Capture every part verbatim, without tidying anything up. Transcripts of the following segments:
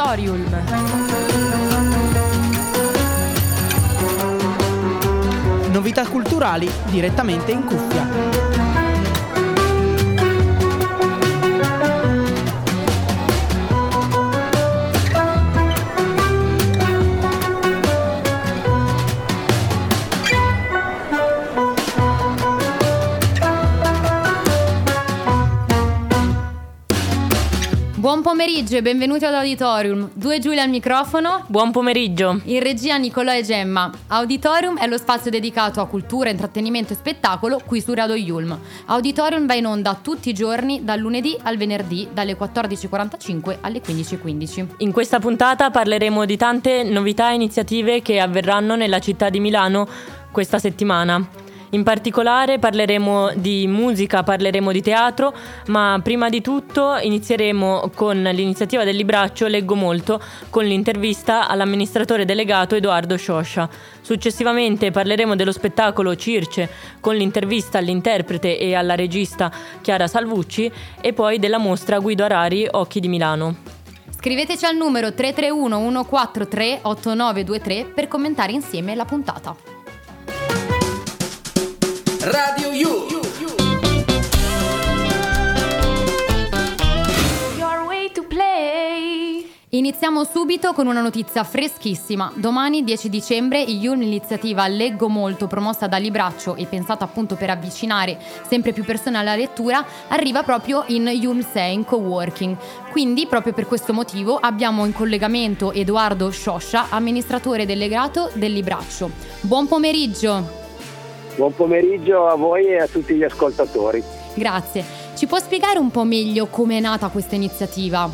Auditorium. Novità culturali direttamente in cuffia. Buon pomeriggio e benvenuti ad Auditorium. Due Giulia al microfono. Buon pomeriggio. In regia Nicolò e Gemma. Auditorium è lo spazio dedicato a cultura, intrattenimento e spettacolo qui su Radio Yulm. Auditorium va in onda tutti i giorni dal lunedì al venerdì dalle quattordici e quarantacinque alle quindici e quindici. In questa puntata parleremo di tante novità e iniziative che avverranno nella città di Milano questa settimana. In particolare parleremo di musica, parleremo di teatro, ma prima di tutto inizieremo con l'iniziativa del Libraccio Leggo Molto, con l'intervista all'amministratore delegato Edoardo Scioscia. Successivamente parleremo dello spettacolo Circe, con l'intervista all'interprete e alla regista Chiara Salvucci, e poi della mostra Guido Arari Occhi di Milano. Scriveteci al numero tre tre uno uno quattro tre otto nove due tre per commentare insieme la puntata. Radio You. Your way to play. Iniziamo subito con una notizia freschissima. Domani dieci dicembre il Yulm, l'iniziativa Leggo Molto promossa da Libraccio e pensata appunto per avvicinare sempre più persone alla lettura, arriva proprio in Yulm sei in coworking. Quindi proprio per questo motivo abbiamo in collegamento Edoardo Scioscia, amministratore delegato del Libraccio. Buon pomeriggio. Buon pomeriggio a voi e a tutti gli ascoltatori. Grazie. Ci può spiegare un po' meglio come è nata questa iniziativa?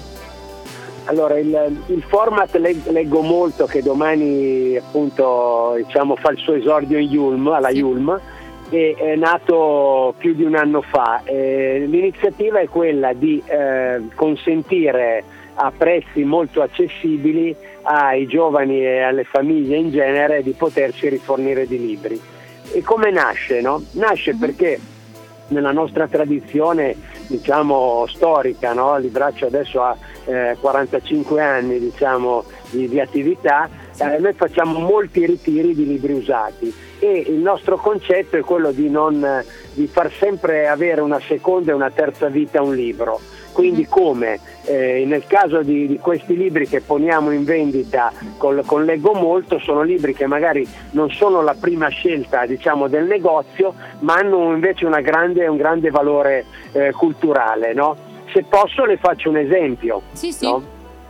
Allora, il, il format Leggo Molto, che domani appunto diciamo fa il suo esordio in Yulm, alla sì. Yulm, è, è nato più di un anno fa. Eh, l'iniziativa è quella di eh, consentire a prezzi molto accessibili ai giovani e alle famiglie in genere di potersi rifornire di libri. E come nasce? No? Nasce uh-huh. perché nella nostra tradizione diciamo storica, no? Libraccio adesso ha eh, quarantacinque anni diciamo di, di attività, eh, noi facciamo molti ritiri di libri usati e il nostro concetto è quello di non di far sempre avere una seconda e una terza vita a un libro. Quindi come eh, nel caso di, di questi libri che poniamo in vendita con, con Leggo Molto, sono libri che magari non sono la prima scelta diciamo del negozio, ma hanno invece una grande, un grande valore eh, culturale, no? Se posso le faccio un esempio. Sì, sì. No?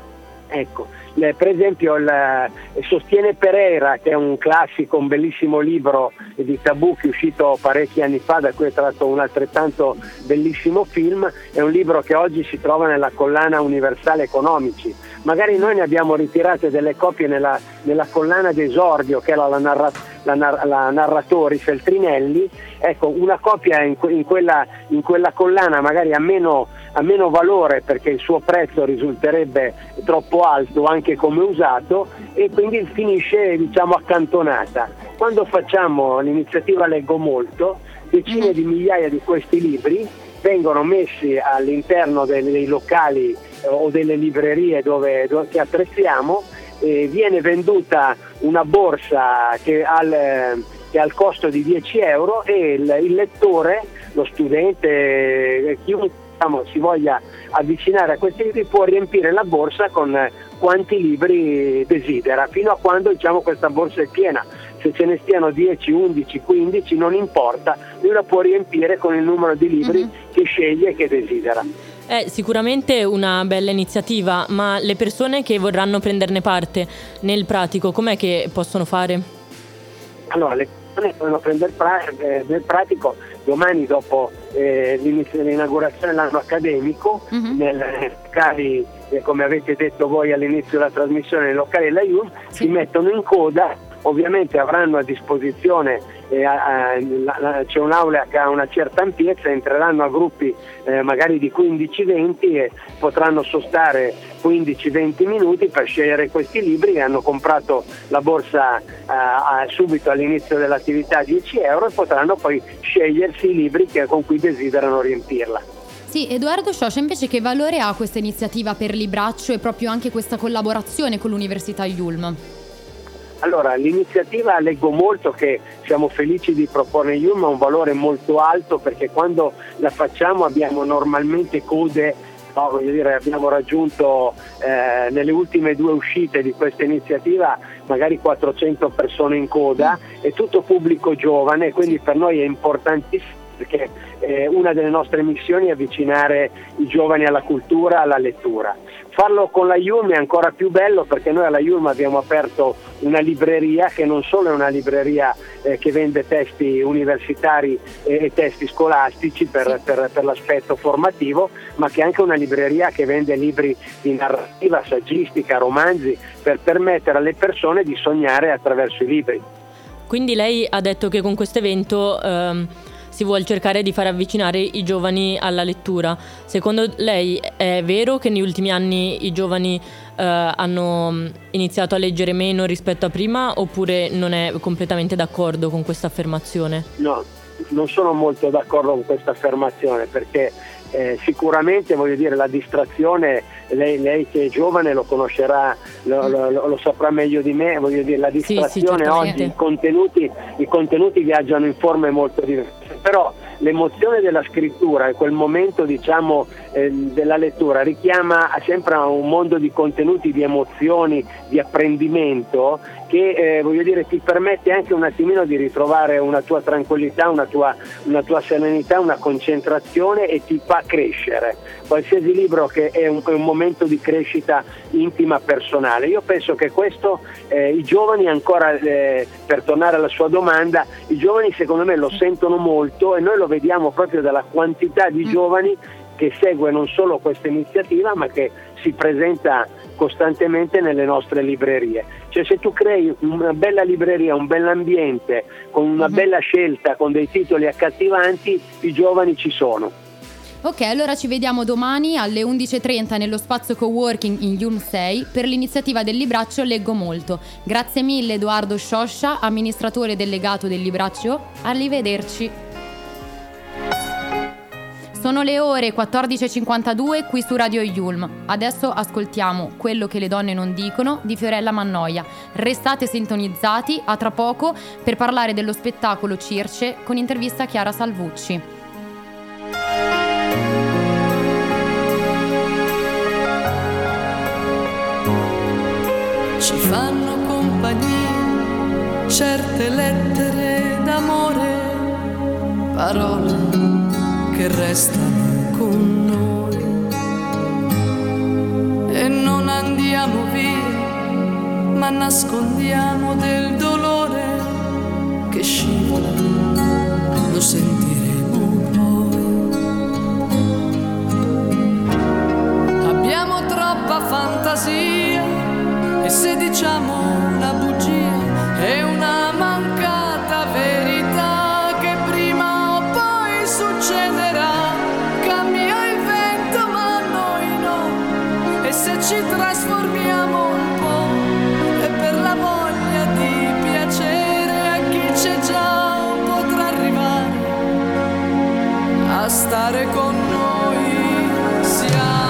Ecco, le, per esempio il, Sostiene Pereira, che è un classico, un bellissimo libro di Tabù che è uscito parecchi anni fa, da cui è tratto un altrettanto bellissimo film, è un libro che oggi si trova nella collana Universale Economici. Magari noi ne abbiamo ritirate delle copie nella, nella collana d'esordio, che era la, narra, la, nar, la narratori Feltrinelli. Ecco, una copia in, in, quella, in quella collana magari ha meno, ha meno valore perché il suo prezzo risulterebbe troppo alto anche come usato, e quindi finisce diciamo accantonata. Quando facciamo l'iniziativa Leggo Molto, decine di migliaia di questi libri vengono messi all'interno dei, dei locali eh, o delle librerie dove, dove che attrezziamo, e viene venduta una borsa che al, che ha il costo di dieci euro, e il, il lettore, lo studente, chiunque diciamo, si voglia avvicinare a questi libri può riempire la borsa con quanti libri desidera, fino a quando diciamo questa borsa è piena. Se ce ne stiano dieci, undici, quindici, non importa, lui la può riempire con il numero di libri mm-hmm. che sceglie e che desidera. È sicuramente una bella iniziativa, ma le persone che vorranno prenderne parte nel pratico, com'è che possono fare? Allora, le persone possono prendere pra- eh, nel pratico domani, dopo eh, l'inizio dell'inaugurazione dell'anno accademico, mm-hmm. nel locali, eh, come avete detto voi all'inizio della trasmissione, nei locali della Yulm, sì. si mettono in coda. Ovviamente avranno a disposizione, eh, a, a, la, c'è un'aula che ha una certa ampiezza, entreranno a gruppi eh, magari di quindici venti e potranno sostare quindici venti minuti per scegliere questi libri, e hanno comprato la borsa a, a, subito all'inizio dell'attività a dieci euro, e potranno poi scegliersi i libri che, con cui desiderano riempirla. Sì, Edoardo Scioscia, invece che valore ha questa iniziativa per Libraccio e proprio anche questa collaborazione con l'Università Yulm? Allora, l'iniziativa leggo molto che siamo felici di proporre Yulm, ha un valore molto alto perché quando la facciamo abbiamo normalmente code, no, voglio dire, abbiamo raggiunto eh, nelle ultime due uscite di questa iniziativa magari quattrocento persone in coda, è tutto pubblico giovane, quindi per noi è importantissimo perché eh, una delle nostre missioni è avvicinare i giovani alla cultura, alla lettura. Farlo con la Yulm è ancora più bello perché noi alla Yulm abbiamo aperto una libreria che non solo è una libreria eh, che vende testi universitari e, e testi scolastici per, per, per l'aspetto formativo, ma che è anche una libreria che vende libri di narrativa, saggistica, romanzi, per permettere alle persone di sognare attraverso i libri. Quindi lei ha detto che con questo evento ehm, si vuole cercare di far avvicinare i giovani alla lettura. Secondo lei è vero che negli ultimi anni i giovani eh, hanno iniziato a leggere meno rispetto a prima, oppure non è completamente d'accordo con questa affermazione? No, non sono molto d'accordo con questa affermazione perché eh, sicuramente, voglio dire, la distrazione, lei, lei che è giovane lo conoscerà, lo, lo, lo saprà meglio di me, voglio dire, la distrazione sì, sì, oggi, i contenuti, i contenuti viaggiano in forme molto diverse, però l'emozione della scrittura e quel momento, diciamo, eh, della lettura richiama sempre a un mondo di contenuti, di emozioni, di apprendimento che eh, voglio dire ti permette anche un attimino di ritrovare una tua tranquillità, una tua, una tua serenità, una concentrazione e ti fa crescere. Qualsiasi libro che è un, è un momento di crescita intima, personale. Io penso che questo eh, i giovani ancora, eh, per tornare alla sua domanda, i giovani secondo me lo sentono molto e noi lo vediamo proprio dalla quantità di giovani che segue non solo questa iniziativa ma che si presenta costantemente nelle nostre librerie. Cioè se tu crei una bella libreria, un bell'ambiente, con una uh-huh. bella scelta, con dei titoli accattivanti, i giovani ci sono. Ok, allora ci vediamo domani alle undici e trenta nello spazio coworking in Yulm sei per l'iniziativa del Libraccio Leggo Molto. Grazie mille Edoardo Scioscia, amministratore delegato del Libraccio. Arrivederci. Sono le ore quattordici e cinquantadue qui su Radio Yulm. Adesso ascoltiamo Quello che le donne non dicono di Fiorella Mannoia. Restate sintonizzati, a tra poco per parlare dello spettacolo Circe con intervista a Chiara Salvucci. Ci fanno compagnia certe lettere d'amore, parole che restano con noi e non andiamo via, ma nascondiamo del dolore che scivola, lo sentiremo poi. Abbiamo troppa fantasia e se diciamo una bugia è una mancata verità che prima o poi succederà. Cambia il vento ma noi no, e se ci trasformiamo un po' è per la voglia di piacere a chi c'è già, potrà arrivare a stare con noi. Siamo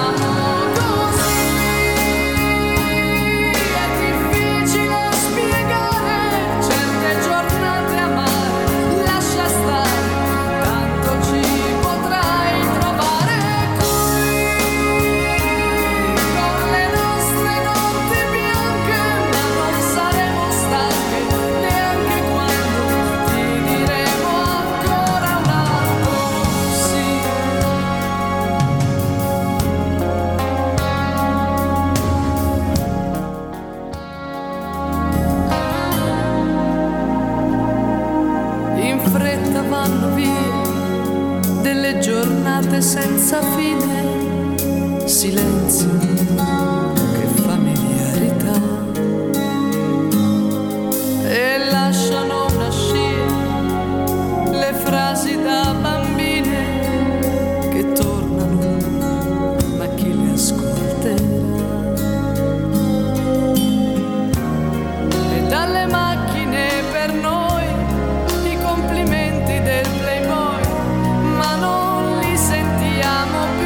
senza fine, silenzio, che familiarità, e lasciano nascere le frasi da bambine che tornano, ma chi le ascolterà? E dalle macchine per noi i complimenti del Playboy, ma non sentiamo più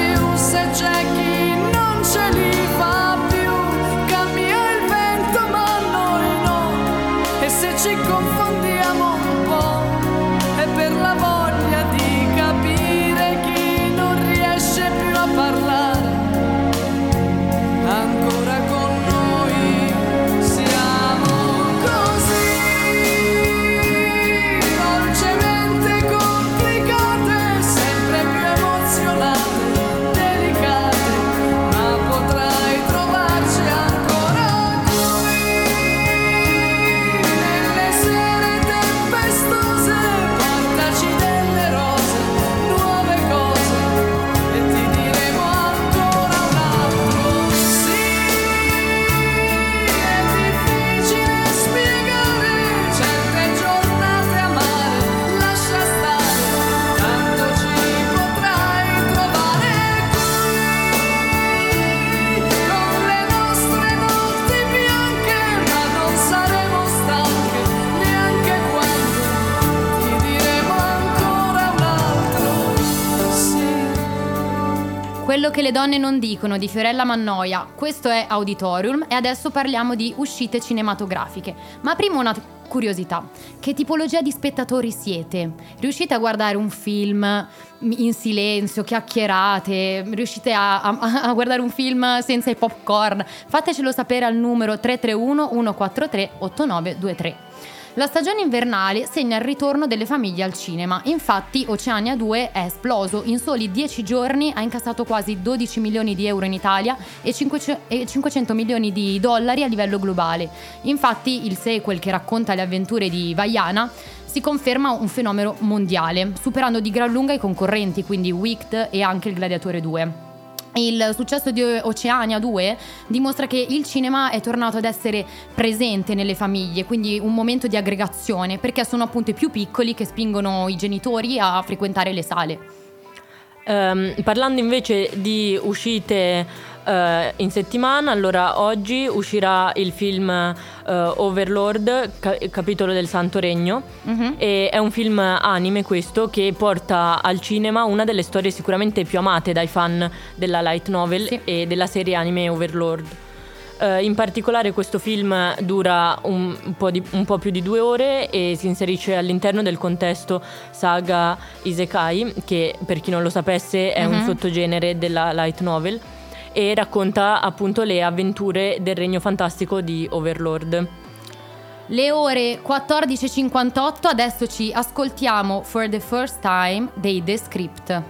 Quello che le donne non dicono di Fiorella Mannoia. Questo è Auditorium e adesso parliamo di uscite cinematografiche. Ma prima una curiosità: che tipologia di spettatori siete? Riuscite a guardare un film in silenzio, chiacchierate? Riuscite a, a, a guardare un film senza i popcorn? Fatecelo sapere al numero tre tre uno uno quattro tre otto nove due tre. La stagione invernale segna il ritorno delle famiglie al cinema. Infatti Oceania due è esploso. In soli dieci giorni ha incassato quasi dodici milioni di euro in Italia e cinquecento milioni di dollari a livello globale. Infatti il sequel, che racconta le avventure di Vaiana, si conferma un fenomeno mondiale, superando di gran lunga i concorrenti, quindi Wicked e anche il Gladiatore due. Il successo di Oceania due dimostra che il cinema è tornato ad essere presente nelle famiglie, quindi un momento di aggregazione, perché sono appunto i più piccoli che spingono i genitori a frequentare le sale. Um, parlando invece di uscite uh, in settimana, allora oggi uscirà il film uh, Overlord, ca- capitolo del Santo Regno, uh-huh. E è un film anime questo che porta al cinema una delle storie sicuramente più amate dai fan della light novel, sì, e della serie anime Overlord. Uh, in particolare questo film dura un, un, po di, un po' più di due ore e si inserisce all'interno del contesto saga Isekai, che per chi non lo sapesse è uh-huh. un sottogenere della light novel, e racconta appunto le avventure del regno fantastico di Overlord. Le ore quattordici e cinquantotto, adesso ci ascoltiamo For the First Time dei The Script.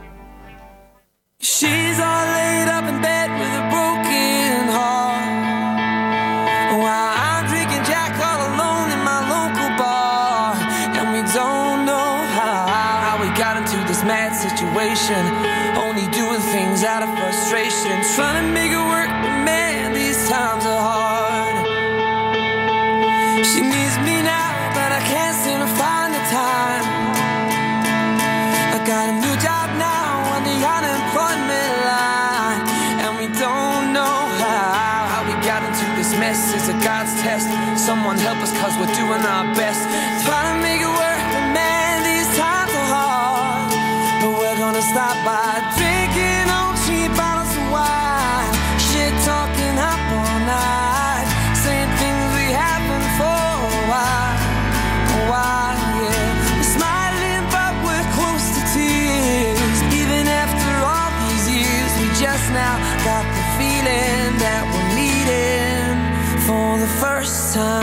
She's all laid up in bed with a broken heart, while I'm drinking Jack all alone in my local bar. And we don't know how, how we got into this mad situation, only doing things out of frustration, trying to make it work, but man, these times are hard. She needs me now, but I can't seem to find the time. I got a new job now on the unemployment line, and we don't know how, how we got into this mess. It's a God's test. Someone help us, cause we're doing our best, trying to make it work, but man, these times are hard. But we're gonna stop by drinking on cheap bottles of wine, shit talking up all night, saying things we haven't for a while, a while, yeah. We're smiling but we're close to tears, even after all these years. We just now got the feeling that we're meeting for the first time.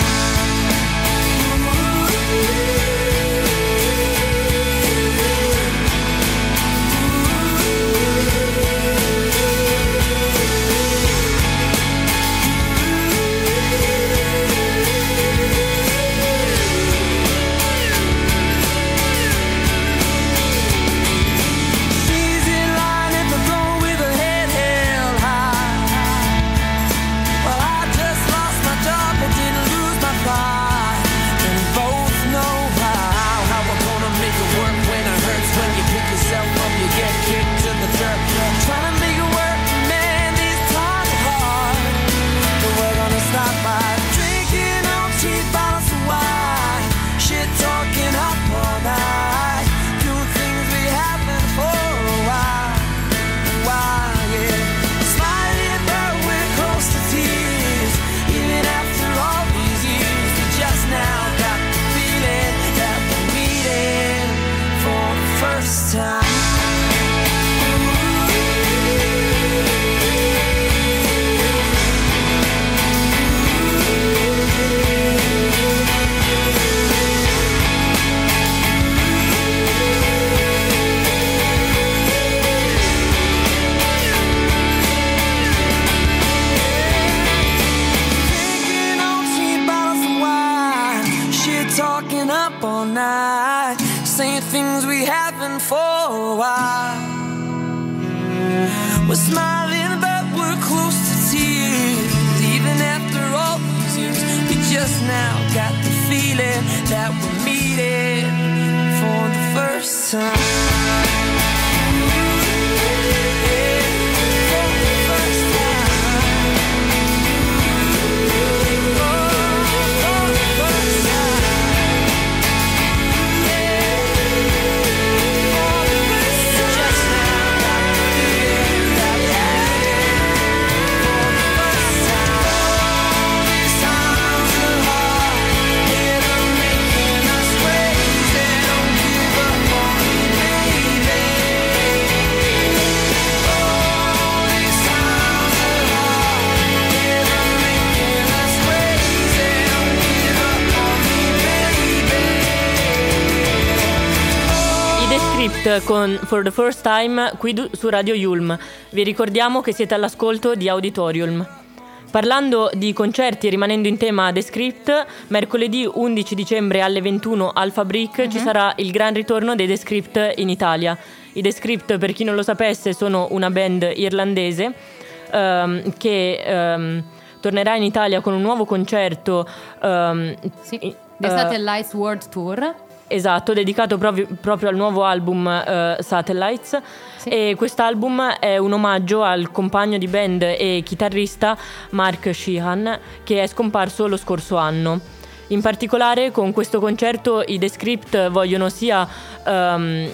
We're smiling but we're close to tears, even after all these years. We just now got the feeling that we're meeting for the first time. Descript con For the First Time qui du- su Radio Yulm. Vi ricordiamo che siete all'ascolto di Auditorium. Parlando di concerti e rimanendo in tema Descript, mercoledì undici dicembre alle ventuno al Fabric uh-huh. ci sarà il gran ritorno dei Descript in Italia. I Descript, per chi non lo sapesse, sono una band irlandese um, che um, tornerà in Italia con un nuovo concerto um, sì, The uh, Satellites World Tour. Esatto, dedicato proprio, proprio al nuovo album uh, Satellites. Sì. E quest'album è un omaggio al compagno di band e chitarrista Mark Sheehan, che è scomparso lo scorso anno. In particolare con questo concerto i Descript vogliono sia um,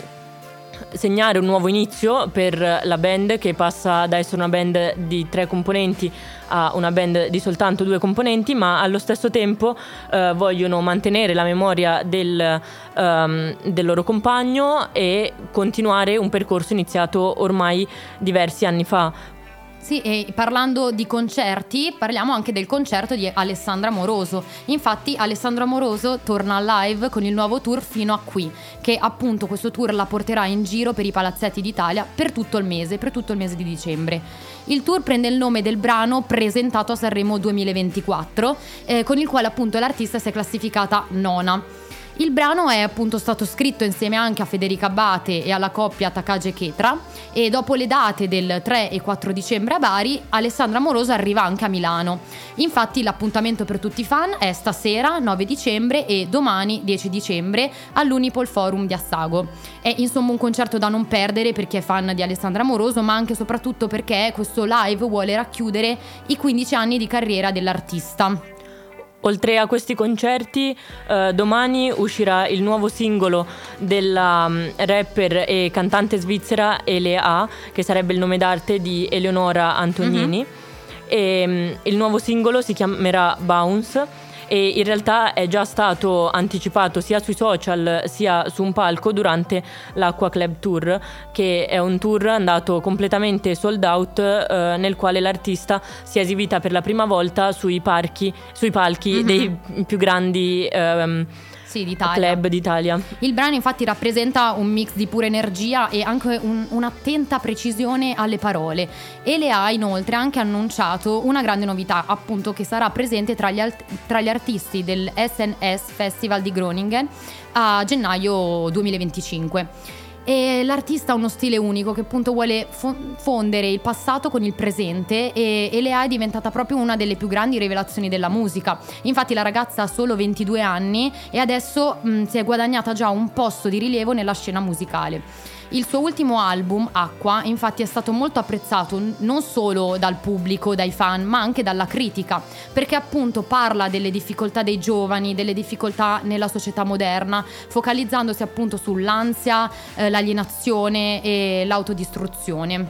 segnare un nuovo inizio per la band, che passa da essere una band di tre componenti a una band di soltanto due componenti, ma allo stesso tempo eh, vogliono mantenere la memoria del, um, del loro compagno e continuare un percorso iniziato ormai diversi anni fa. Sì, e parlando di concerti, parliamo anche del concerto di Alessandra Amoroso. Infatti Alessandra Amoroso torna live con il nuovo tour Fino a Qui, che appunto questo tour la porterà in giro per i palazzetti d'Italia per tutto il mese, per tutto il mese di dicembre. Il tour prende il nome del brano presentato a Sanremo duemilaventiquattro, eh, con il quale appunto l'artista si è classificata nona. Il brano è appunto stato scritto insieme anche a Federica Abate e alla coppia Takage Ketra, e dopo le date del tre e quattro dicembre a Bari, Alessandra Amoroso arriva anche a Milano. Infatti l'appuntamento per tutti i fan è stasera nove dicembre e domani dieci dicembre all'Unipol Forum di Assago. È insomma un concerto da non perdere per chi è fan di Alessandra Amoroso, ma anche e soprattutto perché questo live vuole racchiudere i quindici anni di carriera dell'artista. Oltre a questi concerti, eh, domani uscirà il nuovo singolo della um, rapper e cantante svizzera Ele A, che sarebbe il nome d'arte di Eleonora Antonini. Mm-hmm. E, um, il nuovo singolo si chiamerà Bounce e in realtà è già stato anticipato sia sui social sia su un palco durante l'Aqua Club Tour, che è un tour andato completamente sold out, eh, nel quale l'artista si è esibita per la prima volta sui, parchi, sui palchi mm-hmm. dei più grandi ehm, Sì, d'Italia. club d'Italia. Il brano infatti rappresenta un mix di pura energia e anche un, un'attenta precisione alle parole. E le ha inoltre anche annunciato una grande novità, appunto, che sarà presente tra gli, alt- tra gli artisti del S N S Festival di Groningen a gennaio duemilaventicinque. E l'artista ha uno stile unico che appunto vuole fondere il passato con il presente, e Elea è diventata proprio una delle più grandi rivelazioni della musica. Infatti la ragazza ha solo ventidue anni e adesso mh, si è guadagnata già un posto di rilievo nella scena musicale. Il suo ultimo album, Acqua, infatti è stato molto apprezzato non solo dal pubblico, dai fan, ma anche dalla critica, perché appunto parla delle difficoltà dei giovani, delle difficoltà nella società moderna, focalizzandosi appunto sull'ansia, eh, l'alienazione e l'autodistruzione.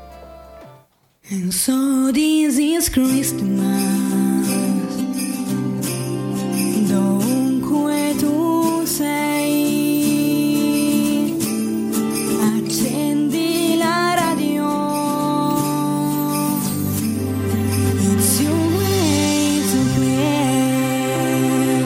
And so this is Christmas, dovunque tu sei. Accendi la radio, it's your way to play.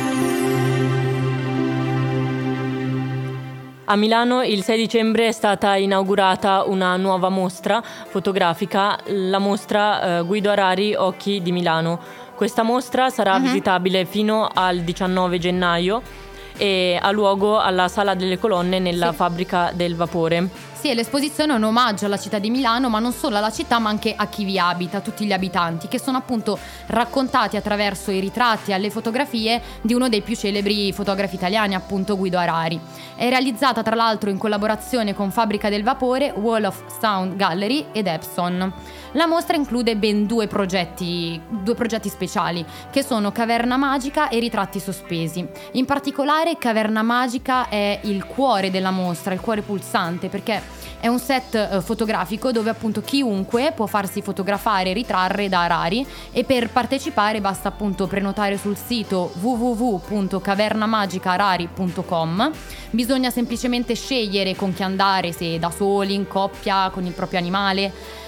A Milano il sei dicembre è stata inaugurata una nuova mostra fotografica, la mostra eh, Guido Arari Occhi di Milano. Questa mostra sarà uh-huh. visitabile fino al diciannove gennaio e ha luogo alla Sala delle Colonne nella sì. Fabbrica del Vapore. Sì, l'esposizione è un omaggio alla città di Milano, ma non solo alla città, ma anche a chi vi abita, tutti gli abitanti, che sono appunto raccontati attraverso i ritratti e le fotografie di uno dei più celebri fotografi italiani, appunto Guido Arari. È realizzata tra l'altro in collaborazione con Fabbrica del Vapore, Wall of Sound Gallery ed Epson. La mostra include ben due progetti, due progetti speciali, che sono Caverna Magica e Ritratti Sospesi. In particolare Caverna Magica è il cuore della mostra, il cuore pulsante, perché è un set eh, fotografico dove appunto chiunque può farsi fotografare e ritrarre da Arari, e per partecipare basta appunto prenotare sul sito w w w punto cavernamagicaarari punto com. Bisogna semplicemente scegliere con chi andare, se da soli, in coppia, con il proprio animale.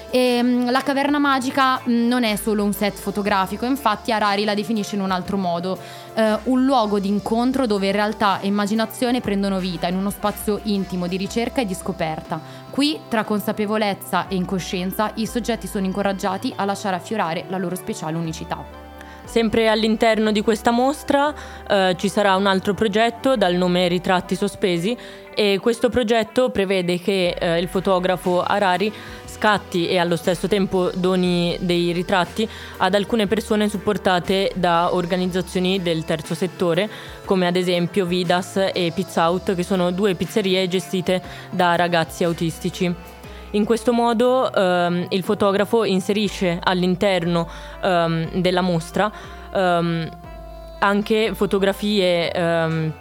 E, mh, la caverna magica mh, non è solo un set fotografico, infatti Harari la definisce in un altro modo, eh, un luogo di incontro dove realtà e immaginazione prendono vita in uno spazio intimo di ricerca e di scoperta. Qui, tra consapevolezza e incoscienza, i soggetti sono incoraggiati a lasciare affiorare la loro speciale unicità. Sempre all'interno di questa mostra eh, ci sarà un altro progetto dal nome Ritratti Sospesi, e questo progetto prevede che eh, il fotografo Harari scatti e allo stesso tempo doni dei ritratti ad alcune persone supportate da organizzazioni del terzo settore, come ad esempio Vidas e Pizza Out, che sono due pizzerie gestite da ragazzi autistici. In questo modo ehm, il fotografo inserisce all'interno ehm, della mostra ehm, anche fotografie ehm,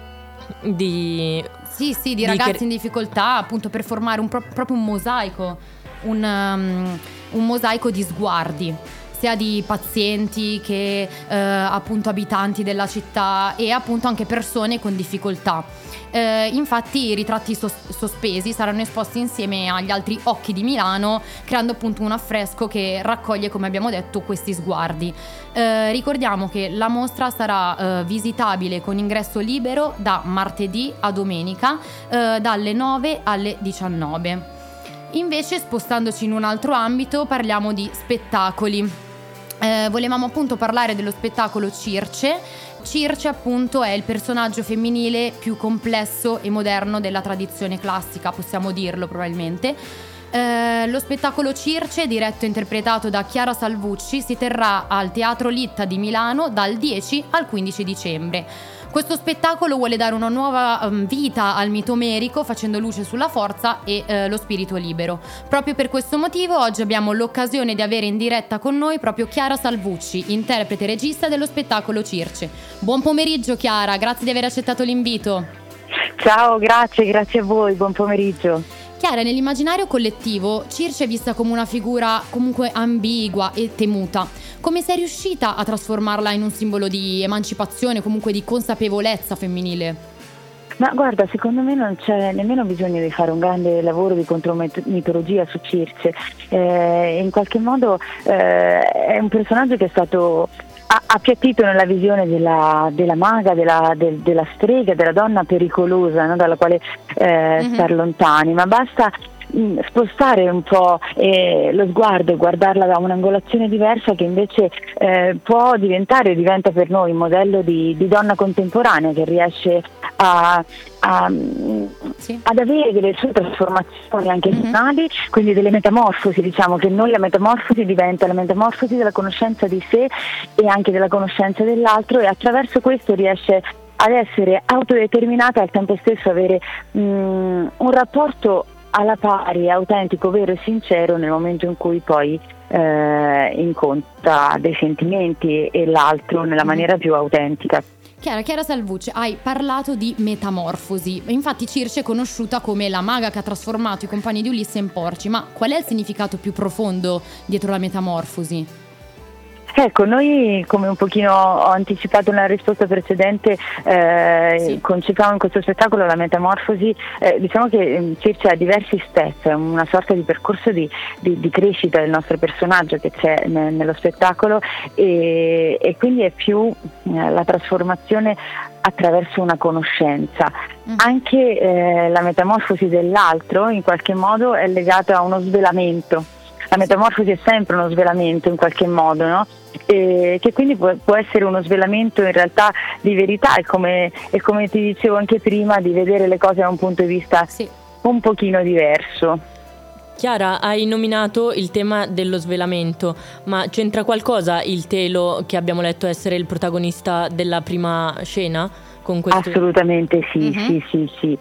di... Sì, sì, di di ragazzi che... in difficoltà, appunto per formare un pro- proprio un mosaico, un, um, un mosaico di sguardi, sia di pazienti che eh, appunto abitanti della città e appunto anche persone con difficoltà. Eh, infatti i ritratti sos- sospesi saranno esposti insieme agli altri occhi di Milano, creando appunto un affresco che raccoglie, come abbiamo detto, questi sguardi. Eh, ricordiamo che la mostra sarà eh, visitabile con ingresso libero da martedì a domenica, eh, dalle nove alle diciannove. Invece, spostandoci in un altro ambito, parliamo di spettacoli. Eh, volevamo appunto parlare dello spettacolo Circe. Circe appunto è il personaggio femminile più complesso e moderno della tradizione classica, possiamo dirlo probabilmente. Eh, lo spettacolo Circe, diretto e interpretato da Chiara Salvucci, si terrà al Teatro Litta di Milano dal dieci al quindici dicembre. Questo spettacolo vuole dare una nuova um, vita al mito omerico, facendo luce sulla forza e eh, lo spirito libero. Proprio per questo motivo oggi abbiamo l'occasione di avere in diretta con noi proprio Chiara Salvucci, interprete e regista dello spettacolo Circe. Buon pomeriggio Chiara, grazie di aver accettato l'invito. Ciao, grazie, grazie a voi, buon pomeriggio. Chiara, nell'immaginario collettivo Circe è vista come una figura comunque ambigua e temuta. Come sei riuscita a trasformarla in un simbolo di emancipazione, comunque di consapevolezza femminile? Ma guarda, secondo me non c'è nemmeno bisogno di fare un grande lavoro di contromitologia su Circe. Eh, in qualche modo eh, è un personaggio che è stato appiattito nella visione della, della maga, della, del, della strega, della donna pericolosa, no? Dalla quale eh, mm-hmm. star lontani, ma basta mh, spostare un po' eh, lo sguardo e guardarla da un'angolazione diversa, che invece eh, può diventare, diventa per noi un modello di, di donna contemporanea che riesce a, a, sì. ad avere delle sue trasformazioni anche personali, mm-hmm. quindi delle metamorfosi. Diciamo che noi la metamorfosi diventa la metamorfosi della conoscenza di sé e anche della conoscenza dell'altro, e attraverso questo riesce ad essere autodeterminata e al tempo stesso avere mh, un rapporto alla pari, autentico, vero e sincero nel momento in cui poi eh, incontra dei sentimenti e l'altro nella maniera più autentica. Chiara, Chiara Salvucci, hai parlato di metamorfosi. Infatti Circe è conosciuta come la maga che ha trasformato i compagni di Ulisse in porci, ma qual è il significato più profondo dietro la metamorfosi? Ecco, noi, come un pochino ho anticipato nella risposta precedente, eh, sì. concepiamo in questo spettacolo la metamorfosi. Eh, diciamo che Circe ha diversi step, è una sorta di percorso di, di, di crescita del nostro personaggio che c'è ne, nello spettacolo, e, e quindi è più eh, la trasformazione attraverso una conoscenza. Mm. Anche eh, la metamorfosi dell'altro in qualche modo è legata a uno svelamento. La metamorfosi è sempre uno svelamento in qualche modo, no? E che quindi può, può essere uno svelamento in realtà di verità, e come, e come ti dicevo anche prima, di vedere le cose da un punto di vista sì. un pochino diverso. Chiara, hai nominato il tema dello svelamento, ma c'entra qualcosa il telo che abbiamo letto essere il protagonista della prima scena? Con questo... Assolutamente sì, uh-huh. sì, sì, sì.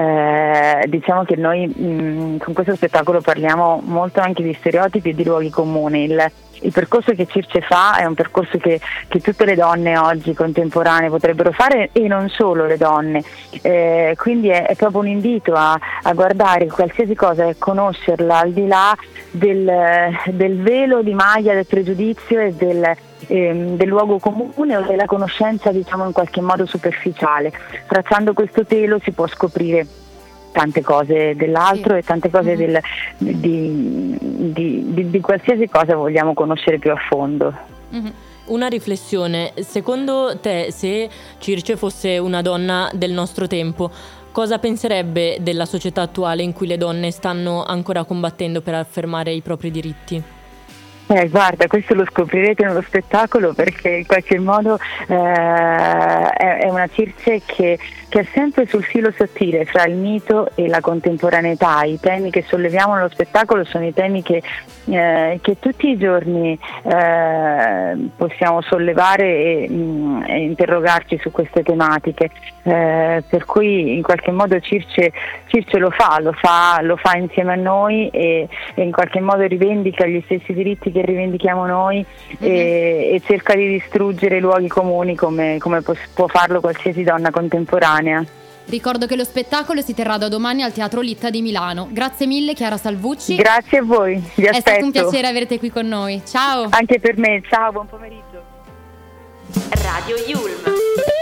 Eh, diciamo che noi mh, con questo spettacolo parliamo molto anche di stereotipi e di luoghi comuni. Il, il percorso che Circe fa è un percorso che, che tutte le donne oggi contemporanee potrebbero fare, e non solo le donne. Eh, quindi è, è proprio un invito a, a guardare qualsiasi cosa e conoscerla al di là del, del velo di maglia del pregiudizio e del Ehm, del luogo comune o della conoscenza, diciamo, in qualche modo superficiale. Tracciando questo telo si può scoprire tante cose dell'altro Sì. e tante cose Mhm. del, di, di, di, di qualsiasi cosa vogliamo conoscere più a fondo. Mhm. Una riflessione, secondo te se Circe fosse una donna del nostro tempo, cosa penserebbe della società attuale in cui le donne stanno ancora combattendo per affermare i propri diritti? Eh, guarda, questo lo scoprirete nello spettacolo, perché in qualche modo eh, è, è una Circe che, che è sempre sul filo sottile fra il mito e la contemporaneità. I temi che solleviamo nello spettacolo sono i temi che, eh, che tutti i giorni eh, possiamo sollevare e, mh, e interrogarci su queste tematiche, eh, per cui in qualche modo Circe, Circe lo fa, lo fa, lo fa insieme a noi e, e in qualche modo rivendica gli stessi diritti che rivendichiamo noi, Mm-hmm. e, e cerca di distruggere i luoghi comuni come, come può, può farlo qualsiasi donna contemporanea. Ricordo che lo spettacolo si terrà da domani al Teatro Litta di Milano. Grazie mille Chiara Salvucci. Grazie a voi, vi È aspetto. stato un piacere averti qui con noi. Ciao. Anche per me, ciao, buon pomeriggio. Radio Yulm.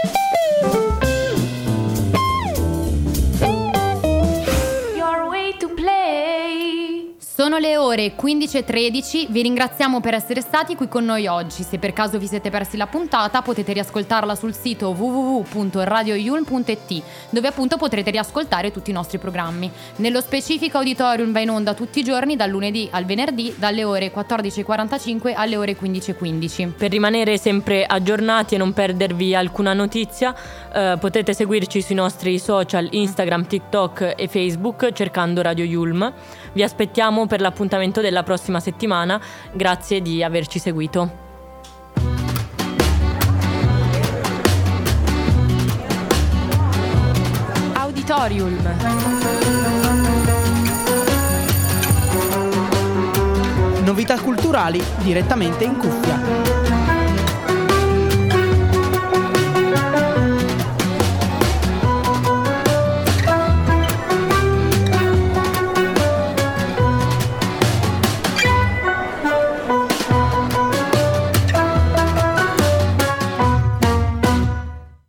Your way to play. Sono le ore quindici e tredici, vi ringraziamo per essere stati qui con noi oggi. Se per caso vi siete persi la puntata potete riascoltarla sul sito w w w punto radio yulm punto i t, dove appunto potrete riascoltare tutti i nostri programmi. Nello specifico Auditorium va in onda tutti i giorni dal lunedì al venerdì dalle ore quattordici e quarantacinque alle ore quindici e quindici. Per rimanere sempre aggiornati e non perdervi alcuna notizia, eh, potete seguirci sui nostri social Instagram, TikTok e Facebook cercando Radio Yulm. Vi aspettiamo per l'appuntamento della prossima settimana. Grazie di averci seguito. Auditorium. Novità culturali direttamente in cuffia.